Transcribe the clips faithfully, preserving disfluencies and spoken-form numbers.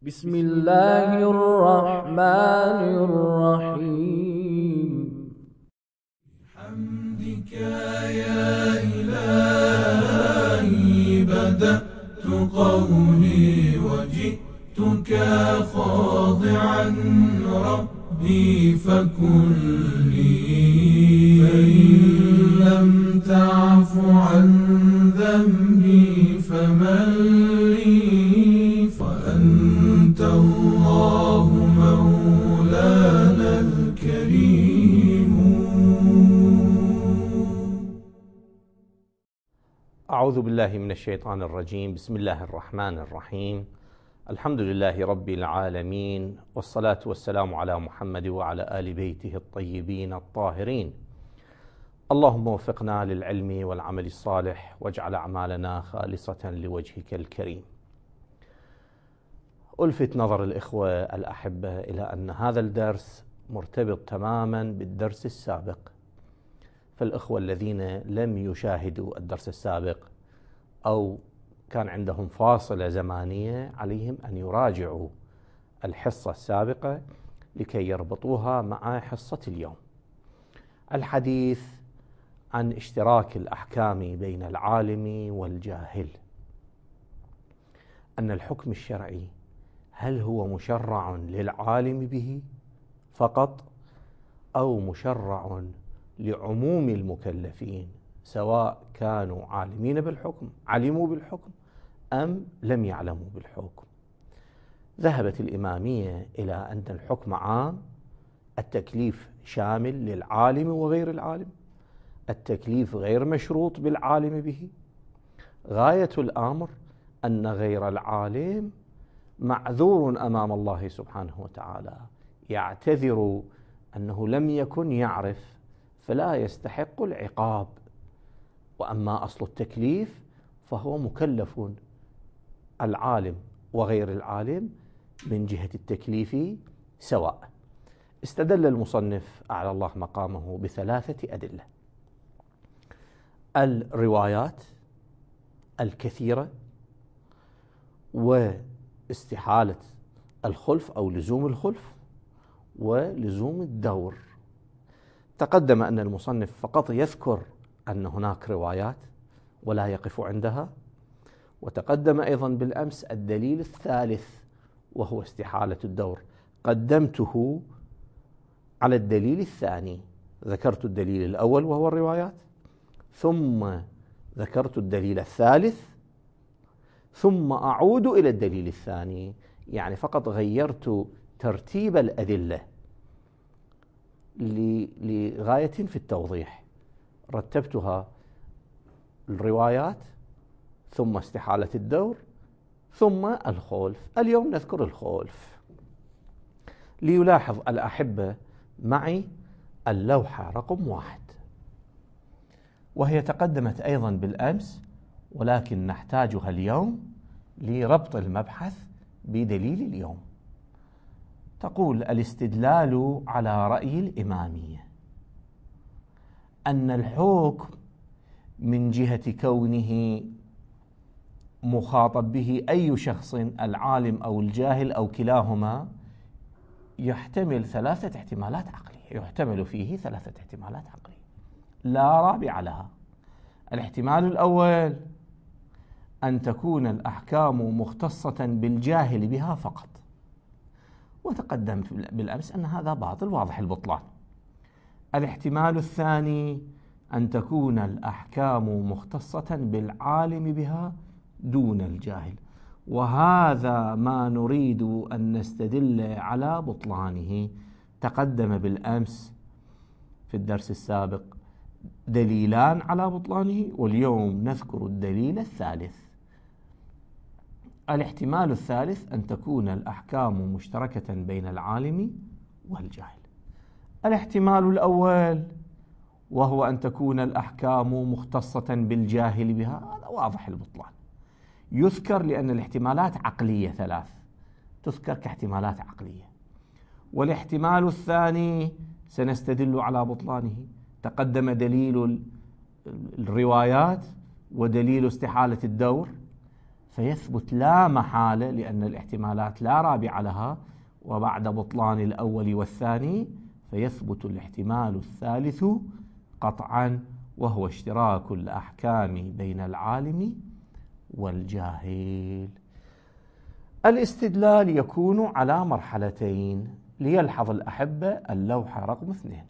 بسم الله الرحمن الرحيم. حمدك يا إلهي بدأت قولي وجئتك خاضعا ربي فكن لي، فإن لم تعف عن ذنبي فمن لي، فأنت الله مولانا الكريم. أعوذ بالله من الشيطان الرجيم. بسم الله الرحمن الرحيم. الحمد لله رب العالمين، والصلاة والسلام على محمد وعلى آل بيته الطيبين الطاهرين. اللهم وفقنا للعلم والعمل الصالح، واجعل أعمالنا خالصة لوجهك الكريم. ألفت نظر الإخوة الأحبة إلى أن هذا الدرس مرتبط تماما بالدرس السابق، فالإخوة الذين لم يشاهدوا الدرس السابق أو كان عندهم فاصلة زمانية عليهم أن يراجعوا الحصة السابقة لكي يربطوها مع حصة اليوم. الحديث عن اشتراك الأحكام بين العالم والجاهل، أن الحكم الشرعي هل هو مشرع للعالم به فقط أو مشرع لعموم المكلفين، سواء كانوا عالمين بالحكم علموا بالحكم أم لم يعلموا بالحكم. ذهبت الإمامية إلى أن الحكم عام، التكليف شامل للعالم وغير العالم، التكليف غير مشروط بالعالم به. غاية الأمر أن غير العالم معذور أمام الله سبحانه وتعالى، يعتذر أنه لم يكن يعرف فلا يستحق العقاب. وأما أصل التكليف فهو مكلف العالم وغير العالم من جهة التكليف سواء. استدل المصنف أعلى الله مقامه بثلاثة أدلة: الروايات الكثيرة، واستحالة الخلف أو لزوم الخلف، ولزوم الدور. تقدم أن المصنف فقط يذكر أن هناك روايات ولا يقف عندها، وتقدم أيضا بالأمس الدليل الثالث وهو استحالة الدور، قدمته على الدليل الثاني. ذكرت الدليل الأول وهو الروايات، ثم ذكرت الدليل الثالث، ثم أعود إلى الدليل الثاني، يعني فقط غيرت ترتيب الأدلة لغاية في التوضيح. رتبتها الروايات، ثم استحالة الدور، ثم الخلف. اليوم نذكر الخلف. ليلاحظ الأحبة معي اللوحة رقم واحد، وهي تقدمت أيضا بالأمس، ولكن نحتاجها اليوم لربط المبحث بدليل اليوم. تقول: الاستدلال على رأي الإمامية أن الحكم من جهة كونه مخاطب به أي شخص، العالم أو الجاهل أو كلاهما، يحتمل ثلاثة احتمالات عقلية. يحتمل فيه ثلاثة احتمالات عقلية لا رابع لها. الاحتمال الأول أن تكون الأحكام مختصة بالجاهل بها فقط، وتقدم بالأمس أن هذا باطل واضح البطلان. الاحتمال الثاني أن تكون الأحكام مختصة بالعالم بها دون الجاهل، وهذا ما نريد أن نستدل على بطلانه. تقدم بالأمس في الدرس السابق دليلان على بطلانه، واليوم نذكر الدليل الثالث. الاحتمال الثالث أن تكون الأحكام مشتركة بين العالم والجاهل. الاحتمال الأول وهو أن تكون الأحكام مختصة بالجاهل بها، هذا واضح البطلان. يذكر لأن الاحتمالات عقلية، ثلاث تذكر كاحتمالات عقلية. والاحتمال الثاني سنستدل على بطلانه. تقدم دليل الروايات ودليل استحالة الدور، فيثبت لا محالة، لأن الاحتمالات لا رابع لها، وبعد بطلان الأول والثاني فيثبت الاحتمال الثالث قطعا، وهو اشتراك الأحكام بين العالم والجاهل. الاستدلال يكون على مرحلتين. ليلحظ الأحبة اللوحة رقم اثنين: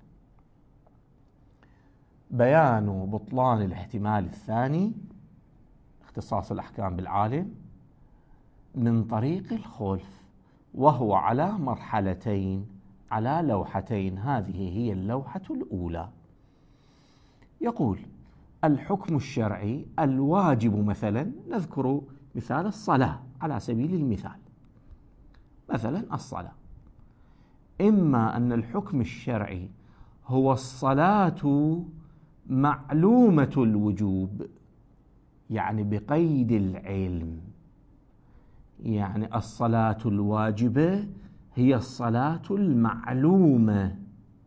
بيان بطلان الاحتمال الثاني، اختصاص الأحكام بالعالم، من طريق الخلف، وهو على مرحلتين، على لوحتين. هذه هي اللوحة الأولى. يقول: الحكم الشرعي الواجب، مثلا نذكر مثال الصلاة على سبيل المثال. مثلا الصلاة، إما أن الحكم الشرعي هو الصلاة معلومة الوجوب، يعني بقيد العلم، يعني الصلاة الواجبة هي الصلاة المعلومة.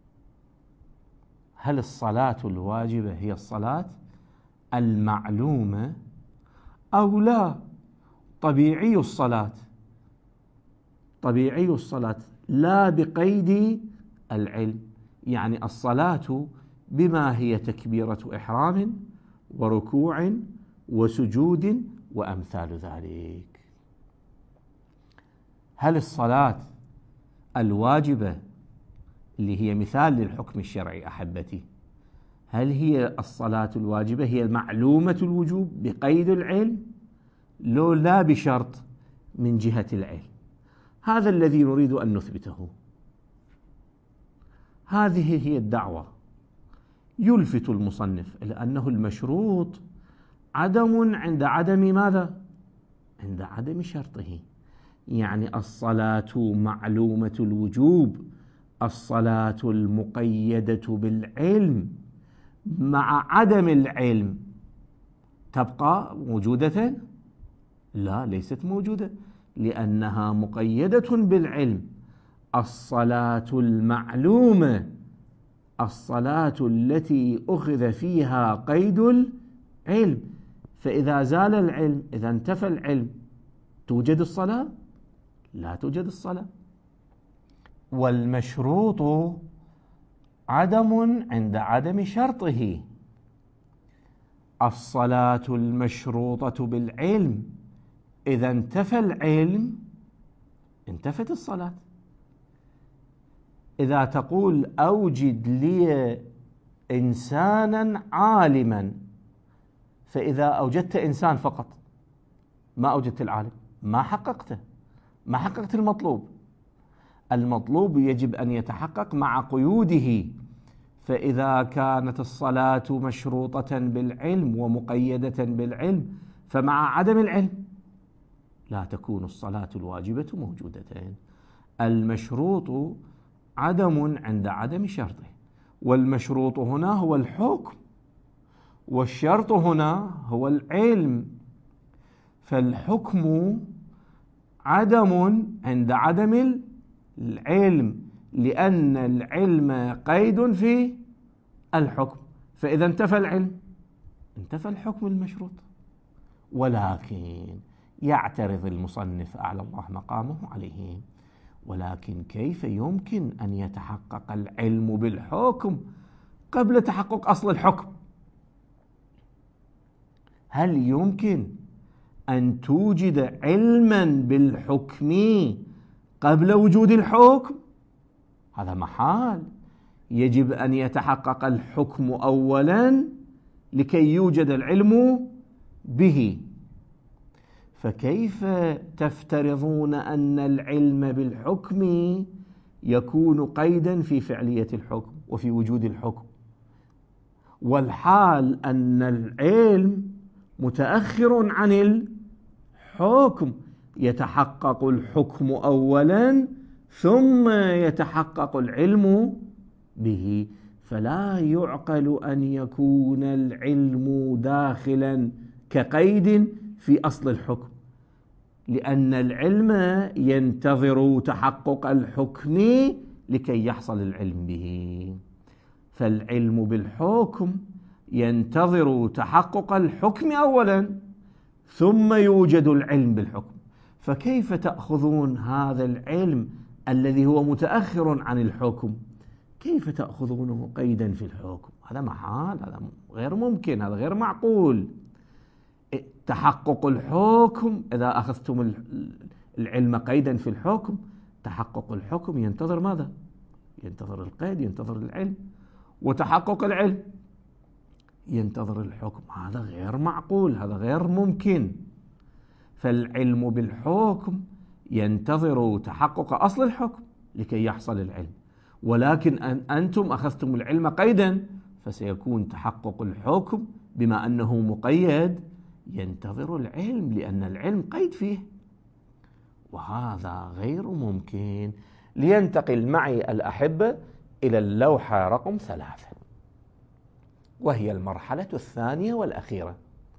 هل الصلاة الواجبة هي الصلاة المعلومة أو لا؟ طبيعي الصلاة، طبيعي الصلاة لا بقيد العلم، يعني الصلاة بما هي تكبيرة إحرام وركوع وسجود وأمثال ذلك. هل الصلاة الواجبة اللي هي مثال للحكم الشرعي أحبتي، هل هي الصلاة الواجبة هي معلومة الوجوب بقيد العلم، لو لا بشرط من جهة العلم؟ هذا الذي نريد أن نثبته. هذه هي الدعوة. يلفت المصنف إلى أنه المشروط عدم عند عدم ماذا؟ عند عدم شرطه، يعني الصلاة معلومة الوجوب، الصلاة المقيدة بالعلم مع عدم العلم تبقى موجودة؟ لا، ليست موجودة، لأنها مقيدة بالعلم. الصلاة المعلومة الصلاة التي أخذ فيها قيد العلم، فإذا زال العلم، إذا انتفى العلم، توجد الصلاة؟ لا توجد الصلاة. والمشروط عدم عند عدم شرطه. الصلاة المشروطة بالعلم، إذا انتفى العلم انتفت الصلاة. إذا تقول أوجد لي إنسانا عالما، فإذا أوجدت إنسان فقط ما أوجدت العالم، ما حققته، ما حققت المطلوب. المطلوب يجب أن يتحقق مع قيوده. فإذا كانت الصلاة مشروطة بالعلم ومقيدة بالعلم، فمع عدم العلم لا تكون الصلاة الواجبة موجودة. المشروط عدم عند عدم شرطه، والمشروط هنا هو الحكم، والشرط هنا هو العلم. فالحكم عدم عند عدم العلم، لأن العلم قيد في الحكم، فإذا انتفى العلم انتفى الحكم المشروط. ولكن يعترض المصنف أعلى الله مقامه عليه: ولكن كيف يمكن أن يتحقق العلم بالحكم قبل تحقق أصل الحكم؟ هل يمكن أن توجد علما بالحكم قبل وجود الحكم؟ هذا محال. يجب أن يتحقق الحكم أولا لكي يوجد العلم به. فكيف تفترضون أن العلم بالحكم يكون قيدا في فعلية الحكم وفي وجود الحكم، والحال أن العلم متأخر عن الحكم؟ يتحقق الحكم أولا ثم يتحقق العلم به. فلا يعقل أن يكون العلم داخلا كقيد في أصل الحكم، لأن العلم ينتظر تحقق الحكم لكي يحصل العلم به. فالعلم بالحكم ينتظر تحقق الحكم أولا، ثم يوجد العلم بالحكم، فكيف تأخذون هذا العلم الذي هو متأخر عن الحكم، كيف تأخذونه قيدا في الحكم؟ هذا محال، هذا غير ممكن، هذا غير معقول. تحقق الحكم، إذا أخذتم العلم قيدا في الحكم، تحقق الحكم ينتظر ماذا؟ ينتظر القيد، ينتظر العلم، وتحقق العلم ينتظر الحكم. هذا غير معقول، هذا غير ممكن. فالعلم بالحكم ينتظر تحقق أصل الحكم لكي يحصل العلم، ولكن أن أنتم أخذتم العلم قيدا، فسيكون تحقق الحكم بما أنه مقيد ينتظر العلم، لأن العلم قيد فيه، وهذا غير ممكن. لينتقل معي الأحبة إلى اللوحة رقم ثلاثة، وهي المرحلة الثانية والأخيرة.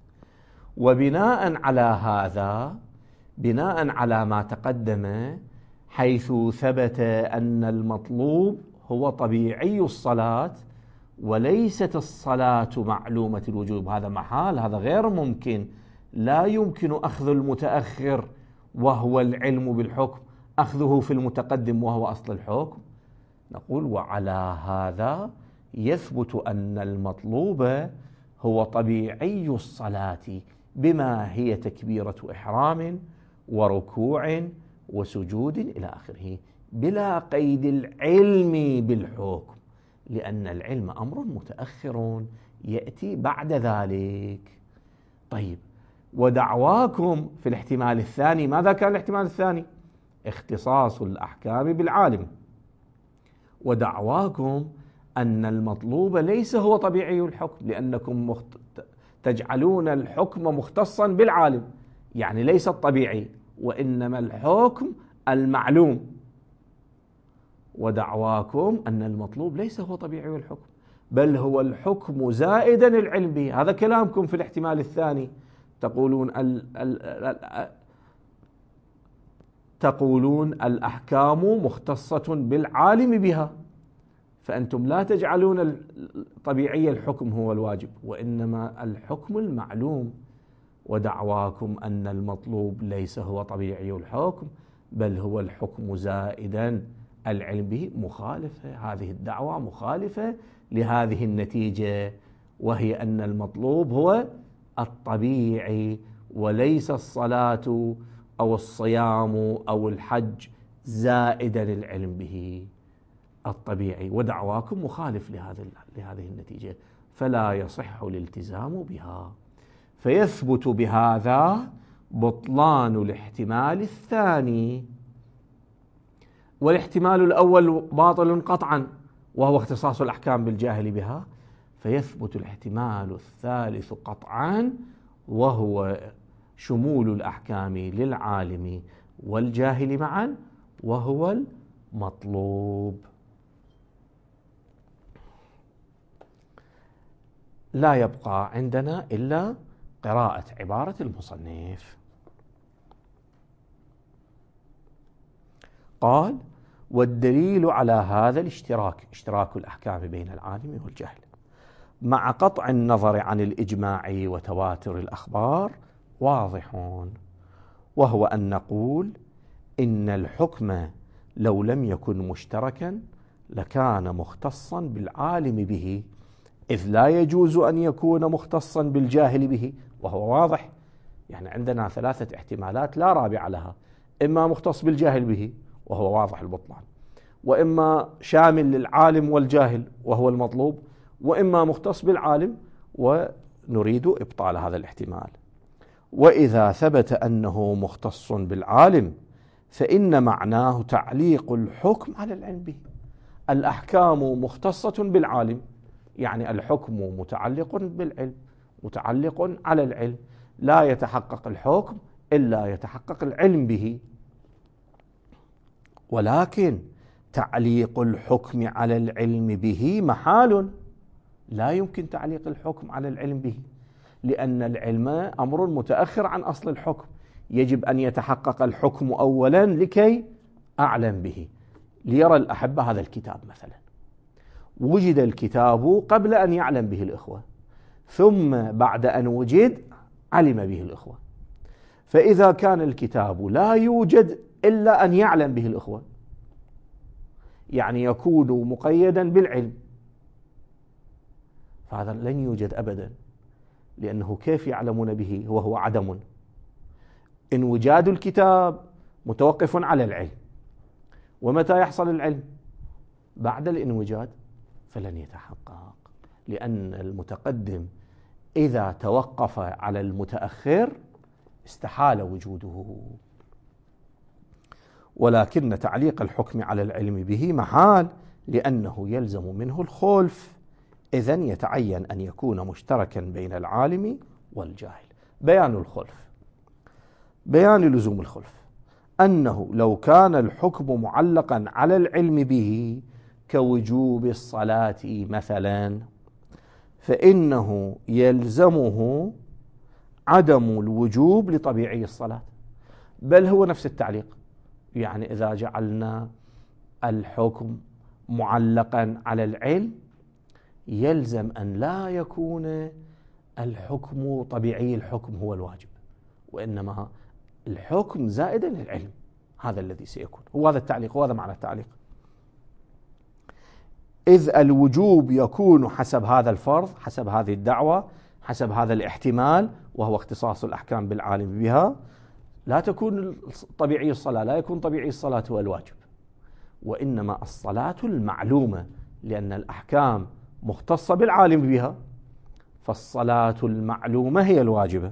وبناء على هذا، بناء على ما تقدم، حيث ثبت أن المطلوب هو طبيعي الصلاة وليست الصلاة معلومة الوجوب، هذا محال، هذا غير ممكن. لا يمكن أخذ المتأخر وهو العلم بالحكم أخذه في المتقدم وهو أصل الحكم. نقول وعلى هذا يثبت أن المطلوب هو طبيعي الصلاة بما هي تكبيرة إحرام وركوع وسجود إلى آخره، بلا قيد العلم بالحكم، لأن العلم أمر متأخر يأتي بعد ذلك. طيب، ودعواكم في الاحتمال الثاني، ماذا كان الاحتمال الثاني؟ اختصاص الأحكام بالعالم. ودعواكم أن المطلوب ليس هو طبيعي الحكم، لأنكم مخت... تجعلون الحكم مختصا بالعالم، يعني ليس الطبيعي، وإنما الحكم المعلوم. ودعواكم أن المطلوب ليس هو طبيعي الحكم، بل هو الحكم زائدا العلم به. هذا كلامكم في الاحتمال الثاني، تقولون ال ال ال تقولون الأحكام مختصة بالعالم بها، فأنتم لا تجعلون طبيعي الحكم هو الواجب، وإنما الحكم المعلوم. ودعواكم أن المطلوب ليس هو طبيعي الحكم، بل هو الحكم زائدا العلم به، مخالفة. هذه الدعوة مخالفة لهذه النتيجة، وهي أن المطلوب هو الطبيعي وليس الصلاة أو الصيام أو الحج زائدا العلم به الطبيعي. ودعواكم مخالف لهذه لهذه النتيجة، فلا يصح الالتزام بها. فيثبت بهذا بطلان الاحتمال الثاني، والاحتمال الأول باطل قطعا وهو اختصاص الأحكام بالجاهل بها. فيثبت الاحتمال الثالث قطعا، وهو شمول الأحكام للعالم والجاهل معا، وهو المطلوب. لا يبقى عندنا إلا قراءة عبارة المصنف. قال: والدليل على هذا الاشتراك، اشتراك الأحكام بين العالم والجاهل، مع قطع النظر عن الإجماع وتواتر الأخبار، واضحون، وهو أن نقول إن الحكم لو لم يكن مشتركا لكان مختصا بالعالم به، إذ لا يجوز أن يكون مختصا بالجاهل به، وهو واضح. يعني عندنا ثلاثة احتمالات لا رابع لها: إما مختص بالجاهل به وهو واضح البطلان، وإما شامل للعالم والجاهل وهو المطلوب، وإما مختص بالعالم ونريد إبطال هذا الاحتمال. وإذا ثبت أنه مختص بالعالم فإن معناه تعليق الحكم على العلم به. الأحكام مختصة بالعالم، يعني الحكم متعلق بالعلم، متعلق على العلم، لا يتحقق الحكم إلا يتحقق العلم به. ولكن تعليق الحكم على العلم به محال، لا يمكن تعليق الحكم على العلم به، لأن العلم أمر متأخر عن أصل الحكم، يجب أن يتحقق الحكم أولا لكي أعلم به. ليرى الأحبة هذا الكتاب مثلا، وجد الكتاب قبل أن يعلم به الإخوة، ثم بعد أن وجد علم به الإخوة، فإذا كان الكتاب لا يوجد إلا أن يعلم به الإخوة، يعني يكون مقيدا بالعلم، فهذا لن يوجد أبدا، لأنه كيف يعلمون به وهو عدم؟ انوجاد الكتاب متوقف على العلم، ومتى يحصل العلم؟ بعد الانوجاد، فلن يتحقق، لأن المتقدم إذا توقف على المتأخر استحال وجوده. ولكن تعليق الحكم على العلم به محال، لأنه يلزم منه الخلف، إذن يتعين أن يكون مشتركا بين العالم والجاهل. بيان الخلف، بيان لزوم الخلف أنه لو كان الحكم معلقا على العلم به كوجوب الصلاة مثلا، فإنه يلزمه عدم الوجوب لطبيعي الصلاة، بل هو نفس التعليق. يعني إذا جعلنا الحكم معلقا على العلم يلزم أن لا يكون الحكم طبيعي الحكم هو الواجب، وإنما الحكم زائدا للعلم، هذا الذي سيكون. هو هذا التعليق، وهذا معنى التعليق. إذ الوجوب يكون حسب هذا الفرض، حسب هذه الدعوة، حسب هذا الاحتمال، وهو اختصاص الأحكام بالعالم بها. لا تكون طبيعي الصلاة، لا يكون طبيعي الصلاة هو الواجب، وإنما الصلاة المعلومة، لأن الأحكام مختصة بالعالم بها، فالصلاة المعلومة هي الواجبة.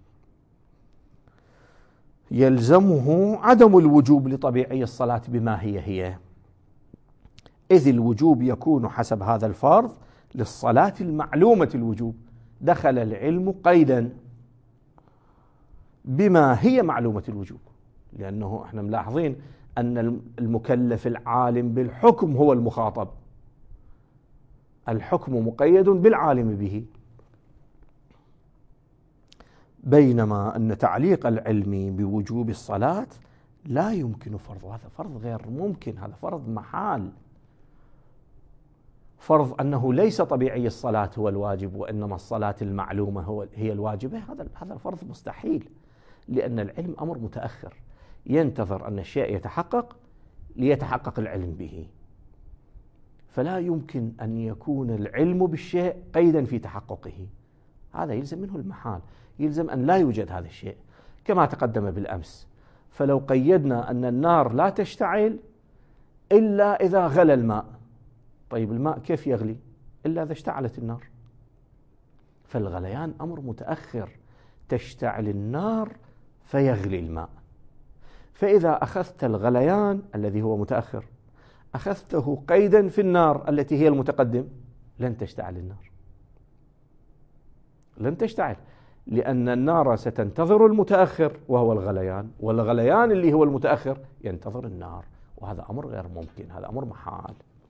يلزمه عدم الوجوب لطبيعي الصلاة بما هي هي، إذ الوجوب يكون حسب هذا الفرض للصلاة المعلومة الوجوب. دخل العلم قيدا بما هي معلومة الوجوب، لأنه احنا ملاحظين أن المكلف العالم بالحكم هو المخاطب، الحكم مقيد بالعالم به، بينما أن تعليق العلم بوجوب الصلاة لا يمكن فرضه. هذا فرض غير ممكن، هذا فرض محال. فرض أنه ليس طبيعي الصلاة هو الواجب وإنما الصلاة المعلومة هو هي الواجبة، هذا هذا الفرض مستحيل، لأن العلم أمر متأخر، ينتظر أن الشيء يتحقق ليتحقق العلم به، فلا يمكن أن يكون العلم بالشيء قيدا في تحققه، هذا يلزم منه المحال، يلزم أن لا يوجد هذا الشيء كما تقدم بالأمس. فلو قيدنا أن النار لا تشتعل إلا إذا غلى الماء، طيب الماء كيف يغلي إلا إذا اشتعلت النار؟ فالغليان أمر متأخر، تشتعل النار فيغلي الماء. فإذا أخذت الغليان الذي هو متأخر أخذته قيدا في النار التي هي المتقدم، لن تشتعل النار، لن تشتعل، لأن النار ستنتظر المتأخر وهو الغليان، والغليان اللي هو المتأخر ينتظر النار، وهذا أمر غير ممكن، هذا أمر محال.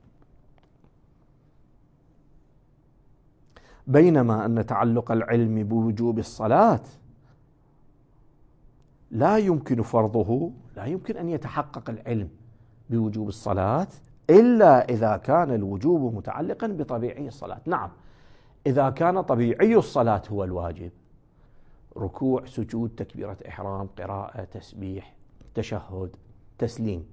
بينما أن تعلق العلم بوجوب الصلاة لا يمكن فرضه، لا يمكن أن يتحقق العلم بوجوب الصلاة إلا إذا كان الوجوب متعلقا بطبيعي الصلاة. نعم، إذا كان طبيعي الصلاة هو الواجب، ركوع، سجود، تكبيرة إحرام، قراءة، تسبيح، تشهد، تسليم،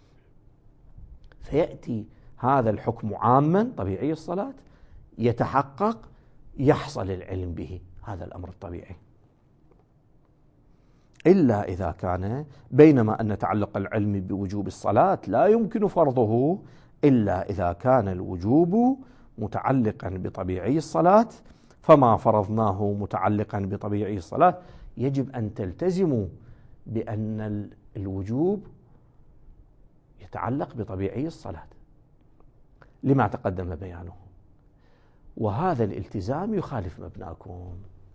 فيأتي هذا الحكم عاما طبيعي الصلاة يتحقق، يحصل العلم به، هذا الأمر الطبيعي. إلا إذا كان، بينما أن تعلق العلم بوجوب الصلاة لا يمكن فرضه إلا إذا كان الوجوب متعلقا بطبيعي الصلاة، فما فرضناه متعلقا بطبيعي الصلاة يجب أن تلتزموا بأن الوجوب يتعلق بطبيعي الصلاة لما تقدم بيانه، وهذا الالتزام يخالف مبناكم.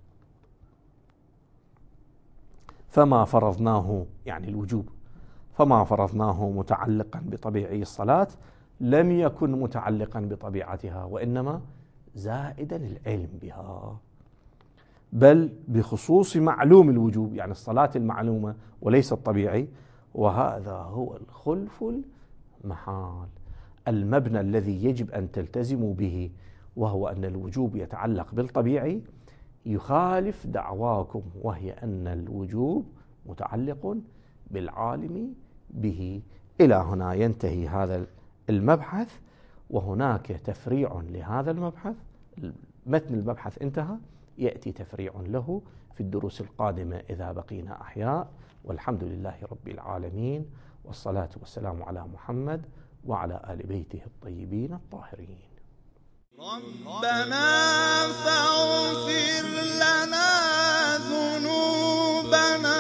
فما فرضناه يعني الوجوب، فما فرضناه متعلقا بطبيعي الصلاة لم يكن متعلقا بطبيعتها، وإنما زائدا العلم بها، بل بخصوص معلوم الوجوب، يعني الصلاة المعلومة وليس الطبيعي، وهذا هو الخلف المحال. المبنى الذي يجب أن تلتزموا به وهو أن الوجوب يتعلق بالطبيعي يخالف دعواكم، وهي أن الوجوب متعلق بالعالم به. إلى هنا ينتهي هذا المبحث، وهناك تفريع لهذا المبحث. متن المبحث انتهى، يأتي تفريع له في الدروس القادمة إذا بقينا أحياء. والحمد لله رب العالمين، والصلاة والسلام على محمد وعلى آل بيته الطيبين الطاهرين. ربنا فاغفر لنا ذنوبنا